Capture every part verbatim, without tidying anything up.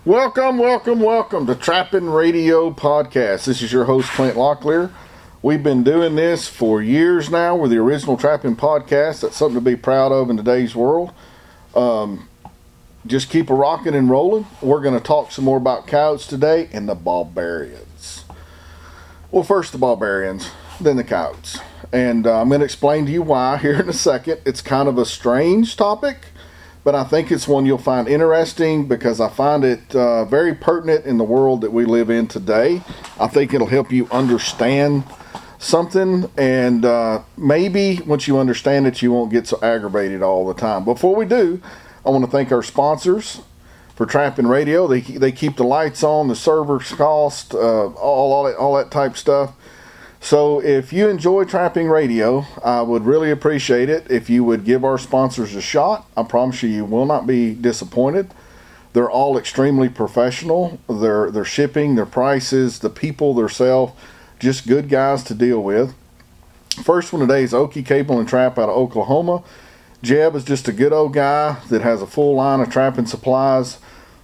Welcome, welcome, welcome to Trapping Radio Podcast. This is your host, Clint Locklear. We've been doing this for years now. We're the original Trapping Podcast. That's something to be proud of in today's world. Um, just keep a rocking and rolling. We're going to talk some more about coyotes today and the barbarians. Well, first the barbarians, then the coyotes. And uh, I'm going to explain to you why here in a second. It's kind of a strange topic, but I think it's one you'll find interesting because I find it uh, very pertinent in the world that we live in today. I think it'll help you understand something, and uh, maybe once you understand it, you won't get so aggravated all the time. Before we do, I want to thank our sponsors for Trapping Radio. They they keep the lights on, the servers cost, uh, all all that, all that type stuff. So if you enjoy Trapping Radio, I would really appreciate it if you would give our sponsors a shot. I promise you, you will not be disappointed. They're all extremely professional. Their their shipping, their prices, the people, their self, just good guys to deal with. First one today is Okie Cable and Trap out of Oklahoma. Jeb is just a good old guy that has a full line of trapping supplies.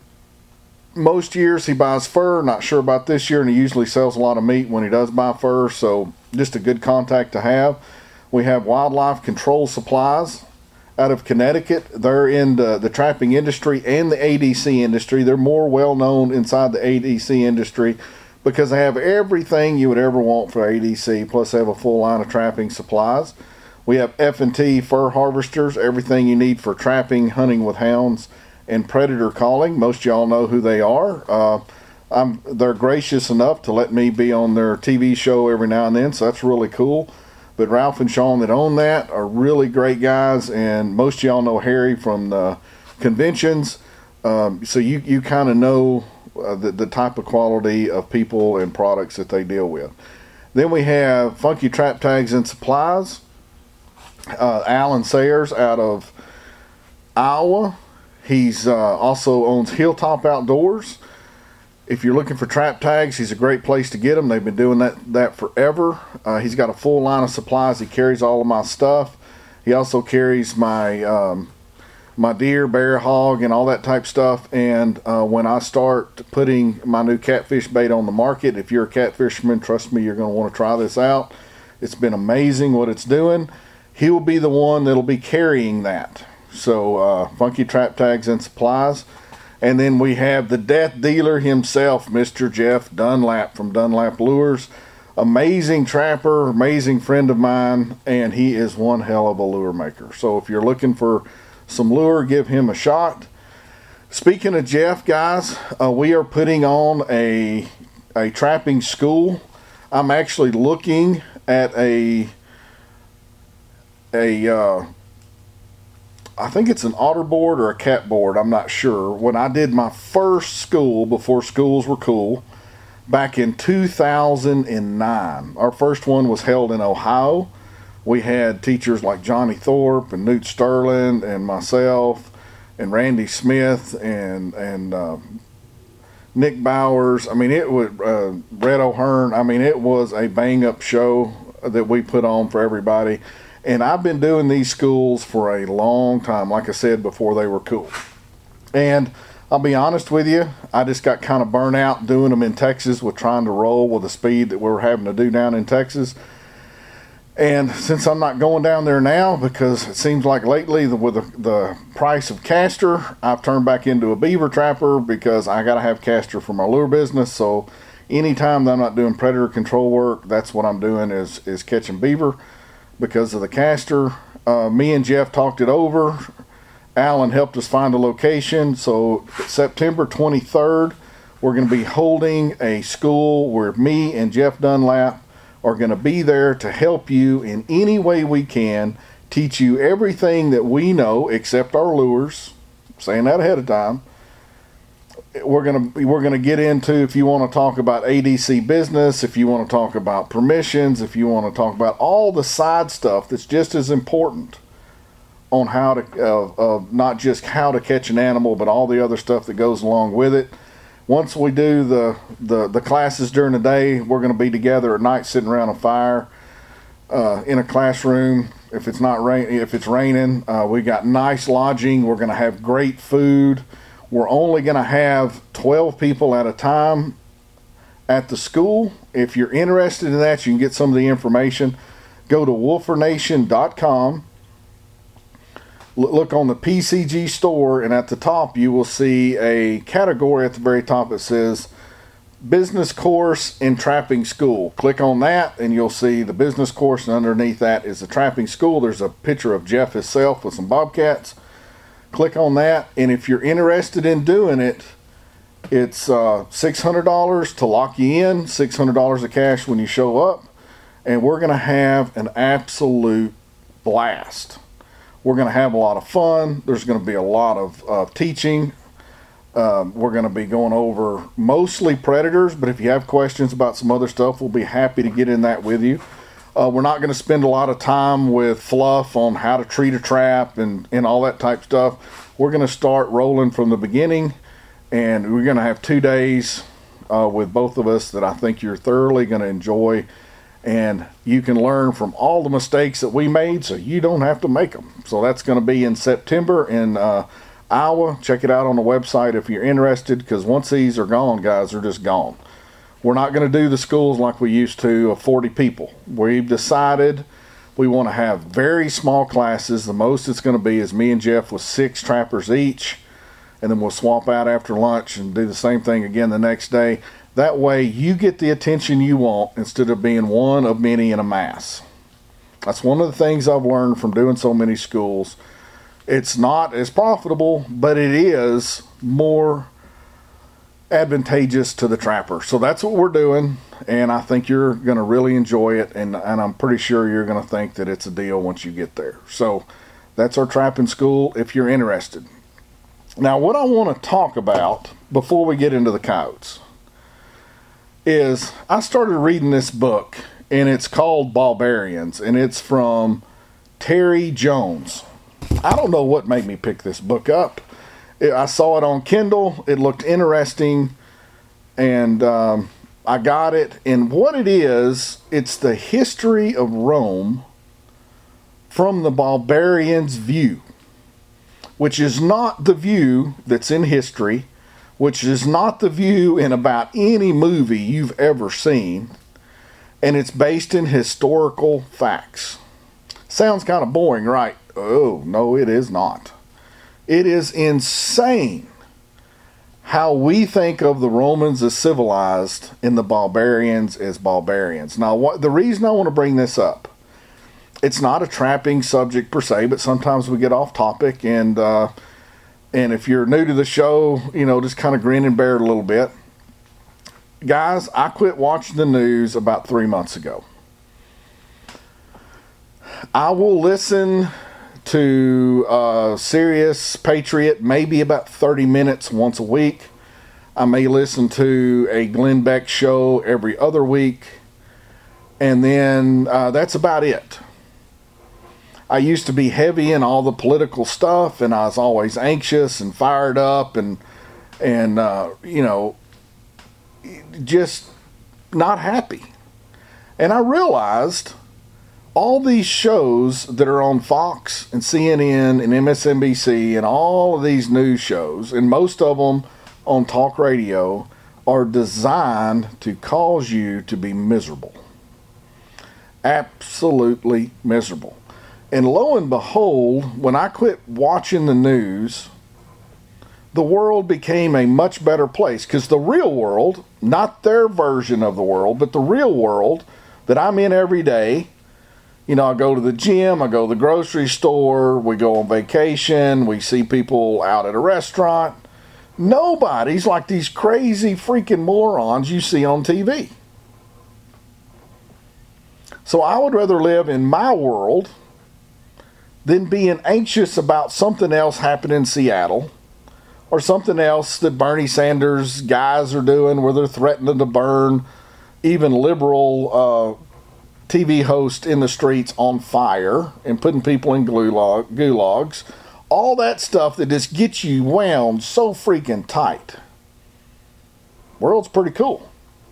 Most years he buys fur, not sure about this year, and he usually sells a lot of meat when he does buy fur, so just a good contact to have. We have Wildlife Control Supplies out of Connecticut. They're in the, the trapping industry and the A D C industry. They're more well known inside the A D C industry because they have everything you would ever want for A D C, plus they have a full line of trapping supplies. We have F and T Fur Harvesters, everything you need for trapping, hunting with hounds, and predator calling. Most of y'all know who they are. Uh, I'm, they're gracious enough to let me be on their T V show every now and then, so that's really cool. But Ralph and Sean that own that are really great guys, and most of y'all know Harry from the conventions. Um, so you, you kind of know uh, the, the type of quality of people and products that they deal with. Then we have Funky Trap Tags and Supplies. Uh, Alan Sayers out of Iowa. He's uh, also owns Hilltop Outdoors. If you're looking for trap tags, he's a great place to get them. They've been doing that, that forever. Uh, he's got a full line of supplies. He carries all of my stuff. He also carries my um, my deer, bear, hog, and all that type stuff. And uh, when I start putting my new catfish bait on the market, if you're a catfisherman, trust me, you're going to want to try this out. It's been amazing what it's doing. He will be the one that'll be carrying that. So, uh, Funky Trap Tags and Supplies. And then we have the death dealer himself, Mister Jeff Dunlap from Dunlap Lures. Amazing trapper, amazing friend of mine, and he is one hell of a lure maker. So if you're looking for some lure, give him a shot. Speaking of Jeff, guys, uh, we are putting on a, a trapping school. I'm actually looking at a... a uh, I think it's an otter board or a cat board, I'm not sure. When I did my first school, before schools were cool, back in two thousand nine, our first one was held in Ohio. We had teachers like Johnny Thorpe and Newt Sterling and myself and Randy Smith and and uh, Nick Bowers. I mean, it was uh, Red O'Hearn. I mean, it was a bang-up show that we put on for everybody. And I've been doing these schools for a long time, like I said, before they were cool. And I'll be honest with you, I just got kind of burnt out doing them in Texas with trying to roll with the speed that we're having to do down in Texas. And since I'm not going down there now, because it seems like lately the, with the, the price of castor, I've turned back into a beaver trapper because I got to have castor for my lure business. So anytime that I'm not doing predator control work, that's what I'm doing is, is catching beaver. Because of the castor, uh, me and Jeff talked it over. Alan helped us find a location. So September twenty-third, we're going to be holding a school where me and Jeff Dunlap are going to be there to help you in any way we can, teach you everything that we know except our lures. I'm saying that ahead of time. We're gonna we're gonna get into, if you want to talk about A D C business, if you want to talk about permissions, if you want to talk about all the side stuff that's just as important on how to uh, uh, not just how to catch an animal, but all the other stuff that goes along with it. Once we do the the, the classes during the day, we're going to be together at night, sitting around a fire uh, in a classroom. If it's not rain, if it's raining, uh, we got nice lodging. We're going to have great food. We're only going to have twelve people at a time at the school. If you're interested in that, you can get some of the information. Go to wolfer nation dot com. Look on the P C G store, and at the top you will see a category at the very top that says Business Course in Trapping School. Click on that and you'll see the business course, and underneath that is the trapping school. There's a picture of Jeff himself with some bobcats. Click on that, and if you're interested in doing it, it's uh, six hundred dollars to lock you in, six hundred dollars of cash when you show up, and we're going to have an absolute blast. We're going to have a lot of fun. There's going to be a lot of uh, teaching. Um, we're going to be going over mostly predators, but if you have questions about some other stuff, we'll be happy to get in that with you. Uh, we're not going to spend a lot of time with fluff on how to treat a trap and, and all that type stuff. We're going to start rolling from the beginning, and we're going to have two days uh, with both of us that I think you're thoroughly going to enjoy. And you can learn from all the mistakes that we made so you don't have to make them. So that's going to be in September in uh, Iowa. Check it out on the website if you're interested, because once these are gone, guys, they're just gone. We're not going to do the schools like we used to of forty people. We've decided we want to have very small classes. The most it's going to be is me and Jeff with six trappers each. And then we'll swap out after lunch and do the same thing again the next day. That way you get the attention you want instead of being one of many in a mass. That's one of the things I've learned from doing so many schools. It's not as profitable, but it is more advantageous to the trapper. So that's what we're doing, and I think you're going to really enjoy it, and, and I'm pretty sure you're going to think that it's a deal once you get there. So that's our trapping school if you're interested. Now, what I want to talk about before we get into the coyotes is I started reading this book, and it's called Barbarians, and it's from Terry Jones. I don't know what made me pick this book up. It, I saw it on Kindle. It looked interesting, and um, I got it. And what it is, it's the history of Rome from the barbarians' view, which is not the view that's in history, which is not the view in about any movie you've ever seen, and it's based in historical facts. Sounds kind of boring, right? Oh, no, it is not. It is insane how we think of the Romans as civilized and the barbarians as barbarians. Now, what the reason I want to bring this up, it's not a trapping subject per se, but sometimes we get off topic, and uh, and if you're new to the show, you know, just kind of grin and bear it a little bit. Guys, I quit watching the news about three months ago. I will listen to uh, Sirius Patriot maybe about thirty minutes once a week. I may listen to a Glenn Beck show every other week. And then uh, that's about it. I used to be heavy in all the political stuff, and I was always anxious and fired up and, and uh, you know, just not happy. And I realized all these shows that are on Fox and C N N and M S N B C and all of these news shows, and most of them on talk radio, are designed to cause you to be miserable. Absolutely miserable. And lo and behold, when I quit watching the news, the world became a much better place. Because the real world, not their version of the world, but the real world that I'm in every day, you know, I go to the gym, I go to the grocery store, we go on vacation, we see people out at a restaurant. Nobody's like these crazy freaking morons you see on T V. So I would rather live in my world than being anxious about something else happening in Seattle, or something else that Bernie Sanders guys are doing where they're threatening to burn even liberal uh, T V hosts in the streets on fire and putting people in gulag, gulags. All that stuff that just gets you wound so freaking tight. World's pretty cool.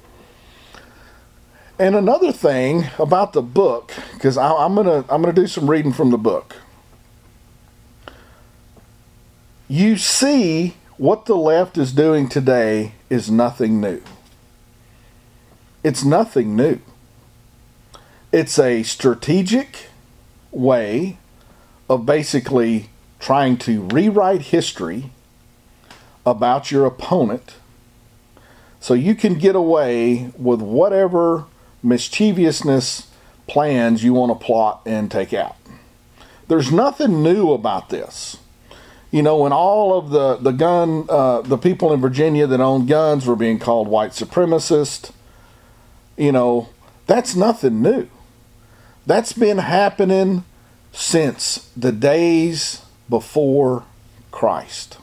And another thing about the book, because I'm gonna I'm gonna do some reading from the book. You see What the left is doing today is nothing new. It's nothing new. It's a strategic way of basically trying to rewrite history about your opponent so you can get away with whatever mischievousness plans you want to plot and take out. There's nothing new about this. You know, when all of the, the gun, uh, the people in Virginia that owned guns were being called white supremacists, you know, that's nothing new. That's been happening since the days before Christ.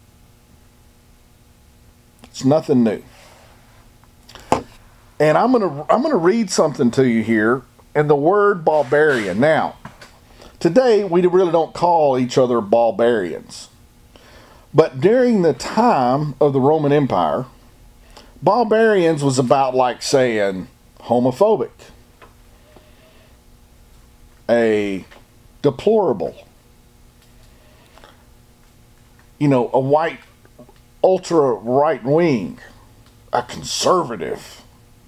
It's nothing new. And I'm going to I'm going to read something to you here, and the word barbarian. Now, today we really don't call each other barbarians. But during the time of the Roman Empire, barbarians was about like saying homophobic, a deplorable, you know, a white ultra right wing, a conservative,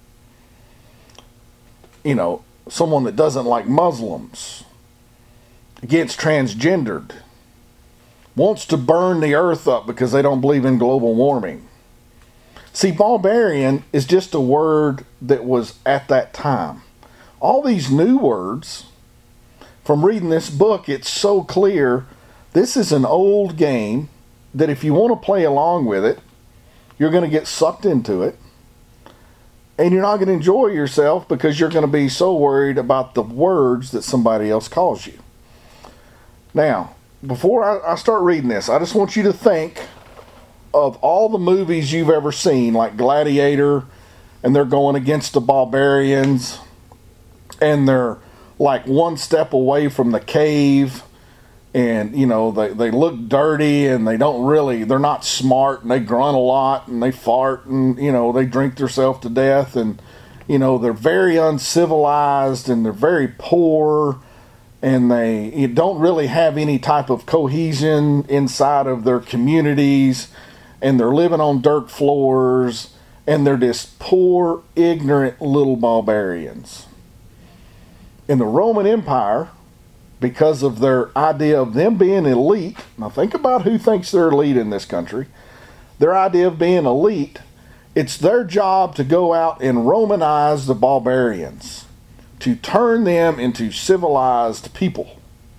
you know, someone that doesn't like Muslims, against transgendered, wants to burn the earth up because they don't believe in global warming. See, barbarian is just a word that was at that time. All these new words, from reading this book, it's so clear this is an old game that if you want to play along with it, you're going to get sucked into it. And you're not going to enjoy yourself because you're going to be so worried about the words that somebody else calls you. Now, before I, I start reading this, I just want you to think of all the movies you've ever seen, like Gladiator, and they're going against the barbarians, and they're like one step away from the cave, and, you know, they, they look dirty, and they don't really, they're not smart, and they grunt a lot, and they fart, and, you know, they drink themselves to death, and, you know, they're very uncivilized, and they're very poor, and they you don't really have any type of cohesion inside of their communities, and they're living on dirt floors, and they're just poor, ignorant little barbarians. In the Roman Empire, because of their idea of them being elite, now think about who thinks they're elite in this country, their idea of being elite, it's their job to go out and Romanize the barbarians, to turn them into civilized people.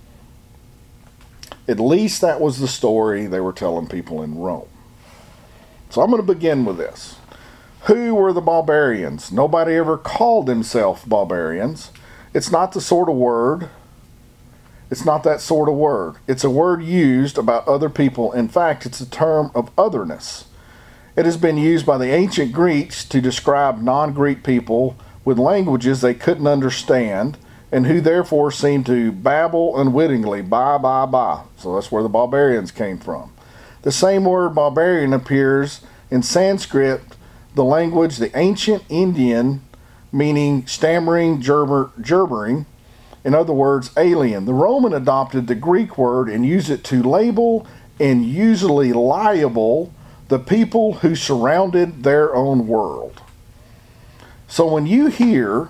At least that was the story they were telling people in Rome. So I'm going to begin with this. Who were the barbarians? Nobody ever called themselves barbarians. It's not the sort of word. It's not that sort of word. It's a word used about other people. In fact, it's a term of otherness. It has been used by the ancient Greeks to describe non-Greek people with languages they couldn't understand and who therefore seemed to babble unwittingly, bye, bye, bye. So that's where the barbarians came from. The same word barbarian appears in Sanskrit, the language, the ancient Indian, meaning stammering, gerber, gerbering. In other words, alien. The Roman adopted the Greek word and used it to label and usually liable the people who surrounded their own world. So when you hear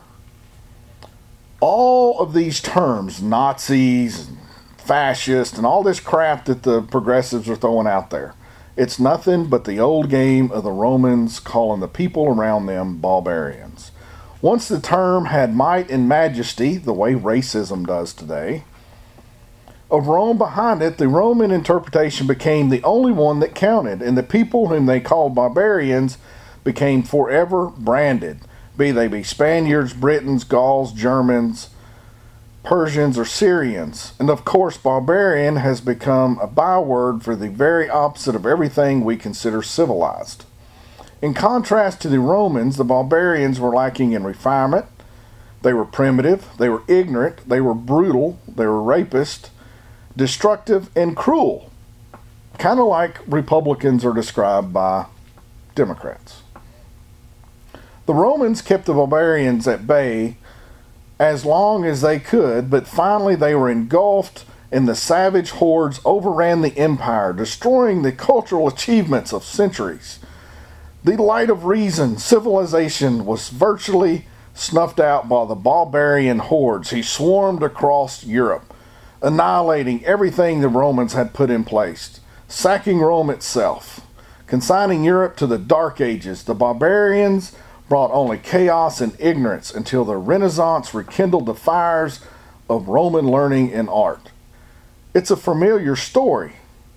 all of these terms, Nazis, fascist, and all this crap that the progressives are throwing out there, it's nothing but the old game of the Romans calling the people around them barbarians. Once the term had might and majesty, the way racism does today, of Rome behind it, the Roman interpretation became the only one that counted, and the people whom they called barbarians became forever branded, be they be Spaniards, Britons, Gauls, Germans, Persians, or Syrians. And of course, barbarian has become a byword for the very opposite of everything we consider civilized. In contrast to the Romans, the barbarians were lacking in refinement. They were primitive, they were ignorant, they were brutal, they were rapist, destructive, and cruel. Kind of like Republicans are described by Democrats. The Romans kept the barbarians at bay as long as they could, but finally they were engulfed and the savage hordes overran the empire, destroying the cultural achievements of centuries. The light of reason, civilization, was virtually snuffed out by the barbarian hordes. He swarmed across Europe, annihilating everything the Romans had put in place, sacking Rome itself, consigning Europe to the Dark Ages. The barbarians brought only chaos and ignorance until the Renaissance rekindled the fires of Roman learning and art. It's a familiar story,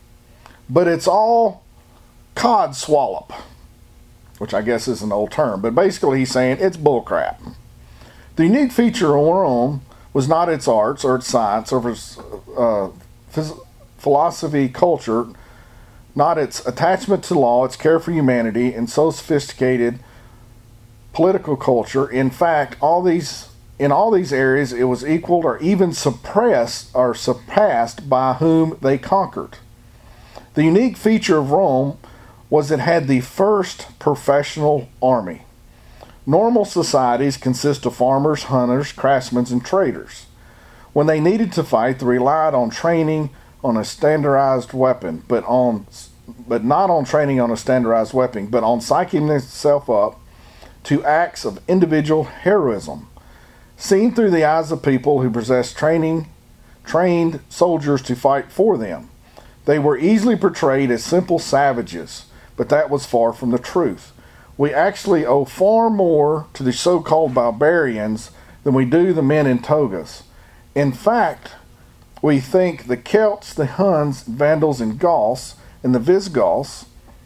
but it's all cod swallop, which I guess is an old term, but basically he's saying it's bullcrap. The unique feature of Rome was not its arts or its science or its uh, phys- philosophy, culture, not its attachment to law, its care for humanity, and so sophisticated political culture. In fact, all these in all these areas, it was equaled or even suppressed or surpassed by whom they conquered. The unique feature of Rome was it had the first professional army. Normal societies consist of farmers, hunters, craftsmen, and traders. When they needed to fight, they relied on training on a standardized weapon, but on but not on training on a standardized weapon, but on psyching themselves up to acts of individual heroism, seen through the eyes of people who possessed training, trained soldiers to fight for them. They were easily portrayed as simple savages, but that was far from the truth. We actually owe far more to the so-called barbarians than we do the men in togas. In fact, we think the Celts, the Huns, Vandals, and Goths, and the Visigoths,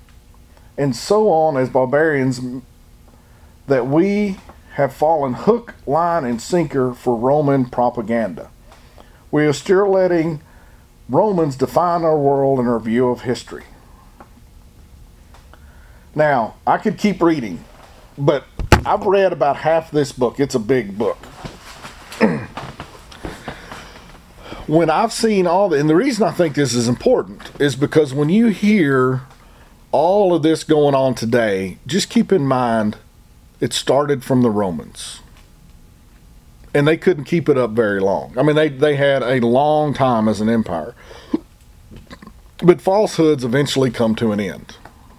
and so on as barbarians, that we have fallen hook, line, and sinker for Roman propaganda. We are still letting Romans define our world and our view of history. Now, I could keep reading, but I've read about half this book. It's a big book. When I've seen all the, and the reason I think this is important is because when you hear all of this going on today, just keep in mind it started from the Romans. And they couldn't keep it up very long. I mean, they, they had a long time as an empire. But falsehoods eventually come to an end.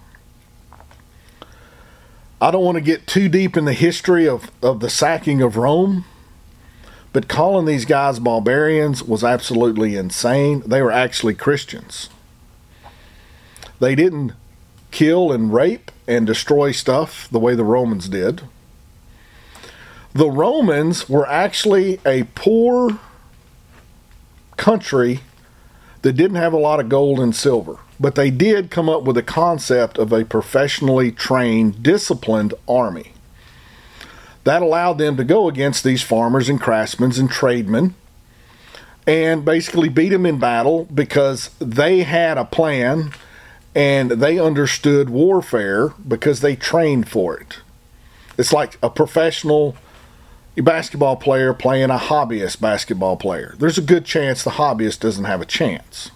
I don't want to get too deep in the history of, of the sacking of Rome, but calling these guys barbarians was absolutely insane. They were actually Christians. They didn't kill and rape and destroy stuff the way the Romans did. The Romans were actually a poor country that didn't have a lot of gold and silver, but they did come up with the concept of a professionally trained, disciplined army. That allowed them to go against these farmers and craftsmen and tradesmen and basically beat them in battle because they had a plan and they understood warfare because they trained for it. It's like a professional basketball player playing a hobbyist basketball player. There's a good chance the hobbyist doesn't have a chance.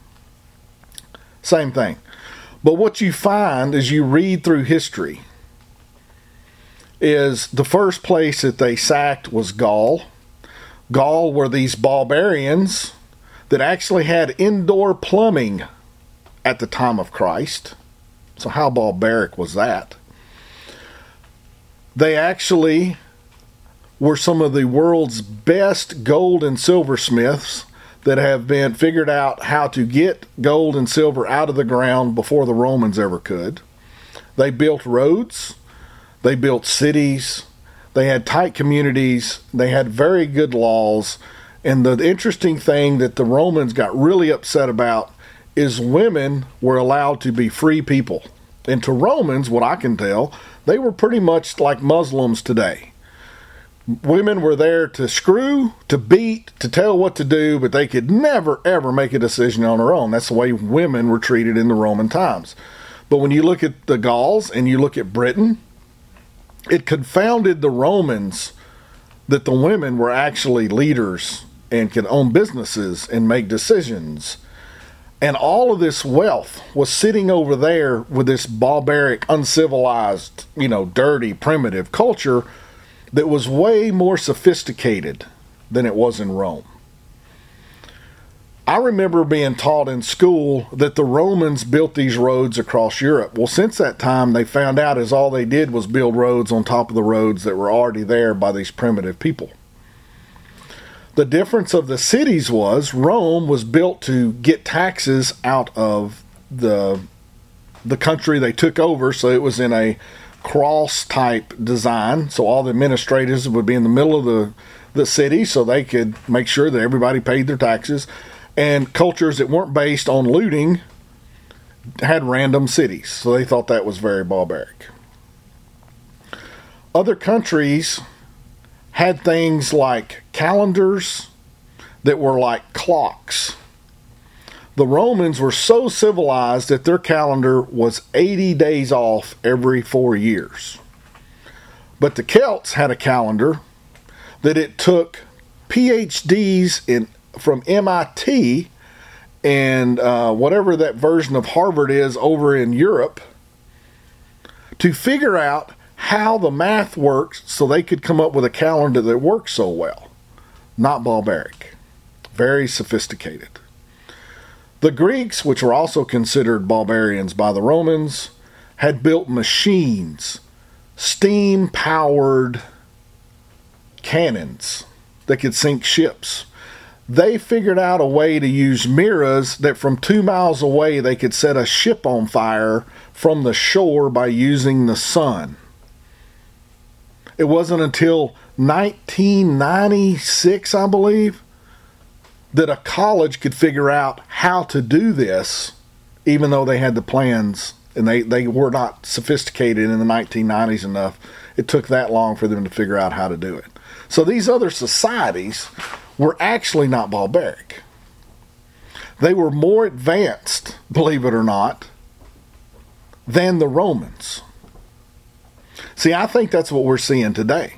Same thing. But what you find as you read through history is the first place that they sacked was Gaul. Gaul were these barbarians that actually had indoor plumbing at the time of Christ. So how barbaric was that? They actually were some of the world's best gold and silversmiths that have been figured out how to get gold and silver out of the ground before the Romans ever could. They built roads. They built cities. They had tight communities. They had very good laws. And the interesting thing that the Romans got really upset about is women were allowed to be free people. And to Romans, what I can tell, they were pretty much like Muslims today. Women were there to screw, to beat, to tell what to do, but they could never, ever make a decision on their own. That's the way women were treated in the Roman times. But when you look at the Gauls and you look at Britain, it confounded the Romans that the women were actually leaders and could own businesses and make decisions. And all of this wealth was sitting over there with this barbaric, uncivilized, you know, dirty, primitive culture that was way more sophisticated than it was in Rome. I remember being taught in school that the Romans built these roads across Europe. Well, since that time, they found out is all they did was build roads on top of the roads that were already there by these primitive people. The difference of the cities was Rome was built to get taxes out of the the country they took over, so it was in a cross type design, so all the administrators would be in the middle of the, the city so they could make sure that everybody paid their taxes, and cultures that weren't based on looting had random cities, so they thought that was very barbaric. Other countries had things like calendars that were like clocks. The Romans were so civilized that their calendar was eighty days off every four years. But the Celts had a calendar that it took P H Ds in, from M I T and uh, whatever that version of Harvard is over in Europe to figure out how the math works so they could come up with a calendar that works so well. Not barbaric. Very sophisticated. The Greeks, which were also considered barbarians by the Romans, had built machines, steam-powered cannons that could sink ships. They figured out a way to use mirrors that from two miles away they could set a ship on fire from the shore by using the sun. It wasn't until nineteen ninety-six, I believe, that a college could figure out how to do this, even though they had the plans, and they, they were not sophisticated in the nineteen nineties enough. It took that long for them to figure out how to do it. So these other societies were actually not barbaric. They were more advanced, believe it or not, than the Romans. See, I think that's what we're seeing today.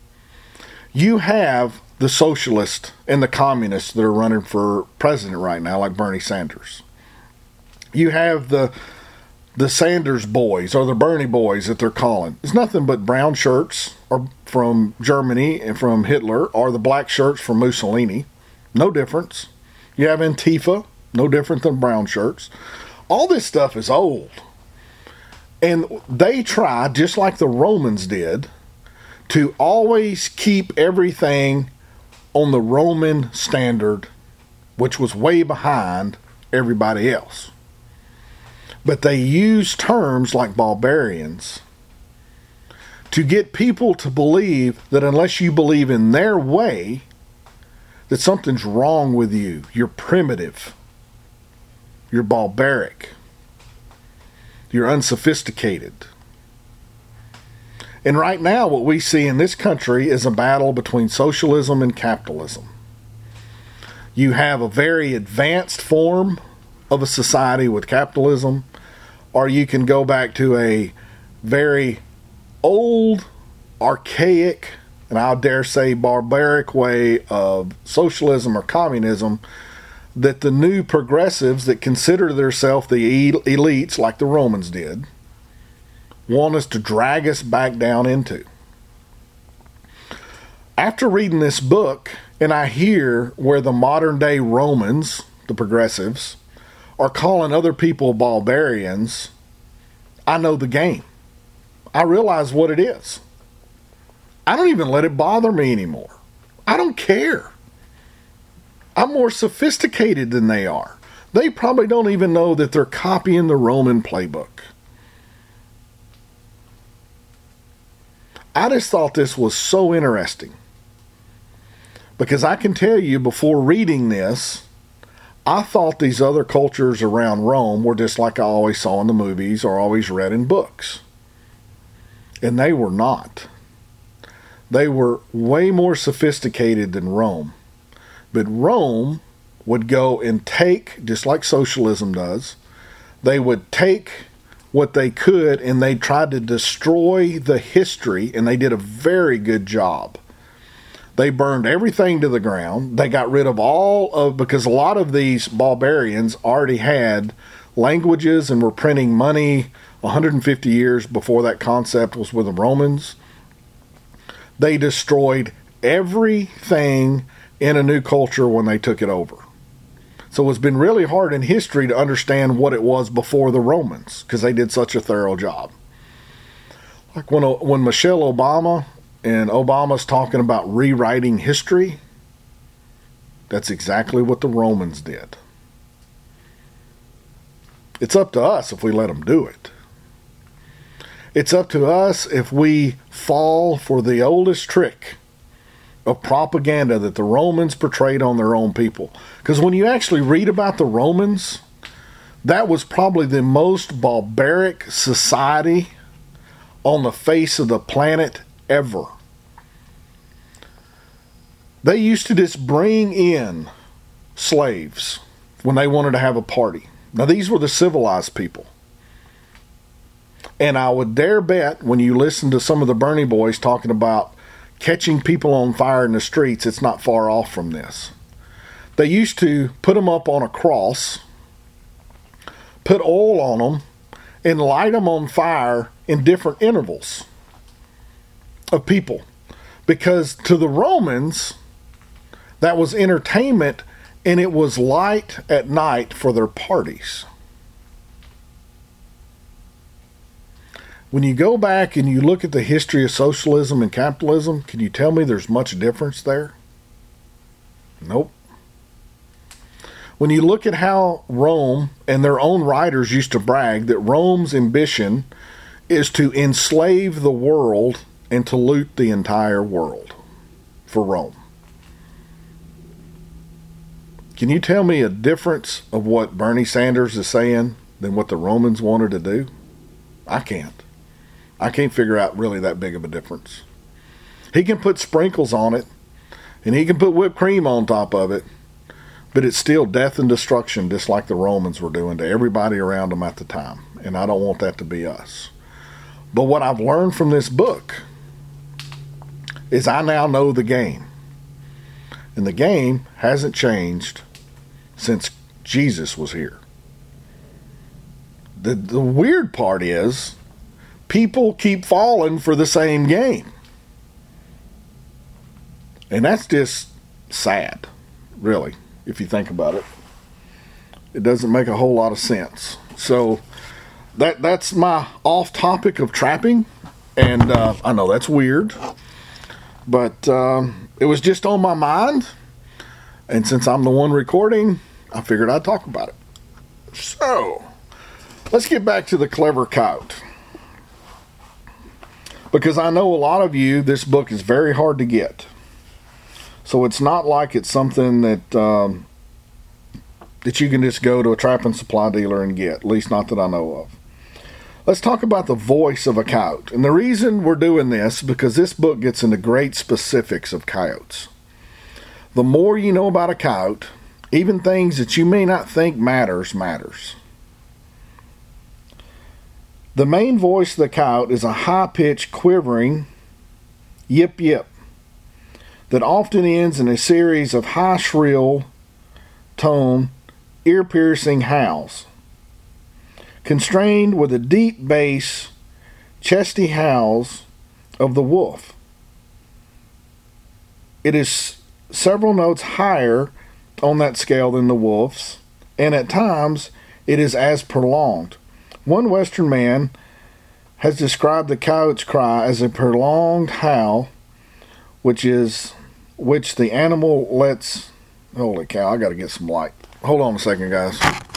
You have the socialists and the communists that are running for president right now, like Bernie Sanders. You have the the Sanders boys, or the Bernie boys that they're calling. It's nothing but brown shirts or from Germany and from Hitler, or the black shirts from Mussolini. No difference. You have Antifa, no different than brown shirts. All this stuff is old. And they try, just like the Romans did, to always keep everything on the Roman standard, which was way behind everybody else. But they use terms like barbarians to get people to believe that unless you believe in their way, that something's wrong with you. You're primitive. You're barbaric. You're unsophisticated. And right now, what we see in this country is a battle between socialism and capitalism. You have a very advanced form of a society with capitalism, or you can go back to a very old, archaic, and I dare say barbaric way of socialism or communism that the new progressives that consider themselves the elites, like the Romans did, want us to drag us back down into. After reading this book, and I hear where the modern day Romans, the progressives, are calling other people barbarians, I know the game. I realize what it is. I don't even let it bother me anymore. I don't care. I'm more sophisticated than they are. They probably don't even know that they're copying the Roman playbook. I just thought this was so interesting. Because I can tell you, before reading this, I thought these other cultures around Rome were just like I always saw in the movies or always read in books. And they were not. They were way more sophisticated than Rome. But Rome would go and take, just like socialism does, they would take what they could and they tried to destroy the history, and they did a very good job. They burned everything to the ground. They got rid of all of, because a lot of these barbarians already had languages and were printing money one hundred fifty years before that concept was with the Romans. They destroyed everything in a new culture when they took it over. So it's been really hard in history to understand what it was before the Romans, because they did such a thorough job. Like when, when Michelle Obama and Obama's talking about rewriting history, that's exactly what the Romans did. It's up to us if we let them do it. It's up to us if we fall for the oldest trick of propaganda that the Romans portrayed on their own people. Because when you actually read about the Romans, that was probably the most barbaric society on the face of the planet ever. They used to just bring in slaves when they wanted to have a party. Now, these were the civilized people. And I would dare bet when you listen to some of the Bernie boys talking about catching people on fire in the streets, it's not far off from this. They used to put them up on a cross, put oil on them, and light them on fire in different intervals of people. Because to the Romans, that was entertainment, and it was light at night for their parties. When you go back and you look at the history of socialism and capitalism, can you tell me there's much difference there? Nope. When you look at how Rome and their own writers used to brag that Rome's ambition is to enslave the world and to loot the entire world for Rome. Can you tell me a difference of what Bernie Sanders is saying than what the Romans wanted to do? I can't. I can't figure out really that big of a difference. He can put sprinkles on it, and he can put whipped cream on top of it, but it's still death and destruction, just like the Romans were doing to everybody around them at the time. And I don't want that to be us. But what I've learned from this book is I now know the game. And the game hasn't changed since Jesus was here. The, the weird part is people keep falling for the same game. And that's just sad, really, if you think about it. It doesn't make a whole lot of sense. So that that's my off topic of trapping. And uh, I know that's weird, but um, it was just on my mind. And since I'm the one recording, I figured I'd talk about it. So let's get back to the clever coyote. Because I know a lot of you, this book is very hard to get. So it's not like it's something that um, that you can just go to a trap and supply dealer and get. At least not that I know of. Let's talk about the voice of a coyote. And the reason we're doing this is because this book gets into great specifics of coyotes. The more you know about a coyote, even things that you may not think matters, matters. The main voice of the coyote is a high-pitched, quivering yip yip that often ends in a series of high shrill tone, ear-piercing howls, constrained with the deep bass, chesty howls of the wolf. It is several notes higher on that scale than the wolf's, and at times it is as prolonged. One Western man has described the coyote's cry as a prolonged howl, which is which the animal lets. Holy cow! I got to get some light. Hold on a second, guys.